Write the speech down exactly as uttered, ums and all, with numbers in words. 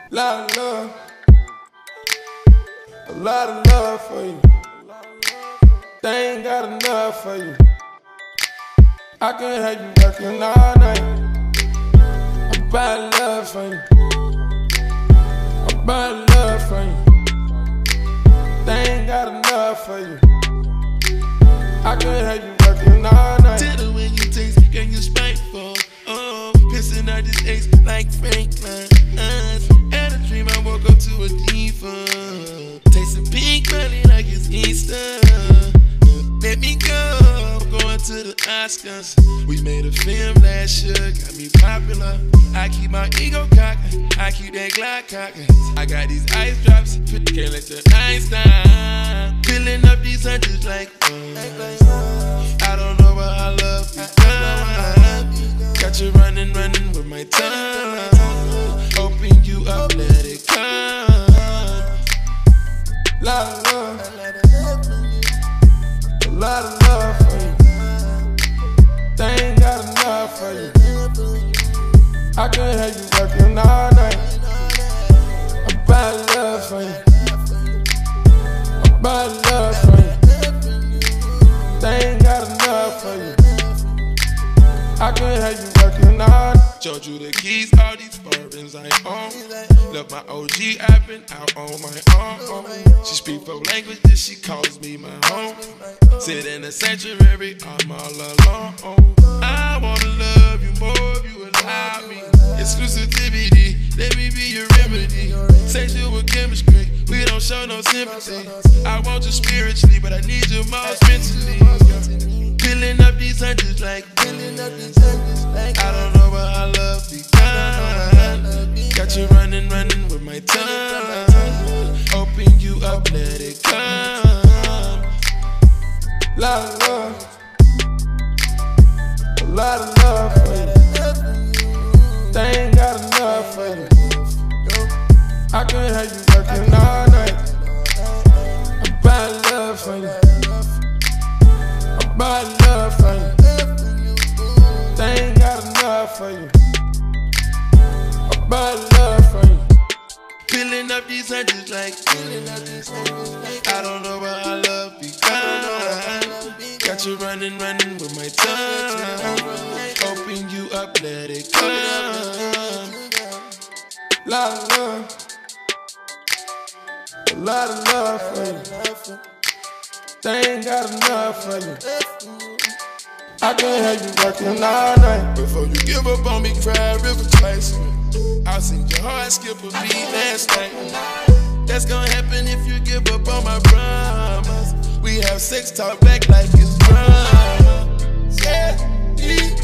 Lot of love, a lot of love for you. They ain't got enough for you. I can have you working all night. I'm buying love for you. I'm buying love for you. They ain't got enough for you. I can have you working all night. Tell her when you taste, girl, you spiteful. Oh, pissing out this ace like Franklin. Uh, had a dream, I woke up to a diva. Tasting pink money like it's Easter. Let me go, I'm going to the Oscars. We made a film last year, got me popular. I keep my ego cocking, I keep that Glock cocking. I got these ice drops, can't let the ice down. Filling up these hundreds like fun. I don't know what I love begun. Got you running, running with my tongue. Open you up, let it come. Lot of love, a lot of love for you. They ain't got enough for you. I can have you working all night. I'm buying love for you. I'm buying love for you. They ain't got enough for you. I can have you working all night. Showed you the keys, all these burdens I own. Left my O G, I've been out on my own. She speak four languages, she calls me my home. Sit in the sanctuary, I'm all alone. I wanna love you more if you allow me. Exclusivity, let me be your remedy. Sexual chemistry, we don't show no sympathy. I want you spiritually, but I need you most mentally. Filling up these hundreds like filling up these hundreds like I don't know what I love begun. Got you running, running with my tongue. Open you up, let it come. Lot of love, a lot of love for you. They ain't got enough for you. I can have you working all night. I'm buying love for you. I'm buying love for you. They ain't got enough for you. I'm buying love for you. Filling up these hundreds like I don't know what I love begun. Got you running, running with my tongue. Open you up, let it come. Lot of love, a lot of love for you. They ain't got enough for you. I can have you working all night. Before you give up on me, cry river twice. I seen your heart skip a beat last night. That's gonna happen if you give up on my promise. We have sex, talk back like it's drama. Yeah.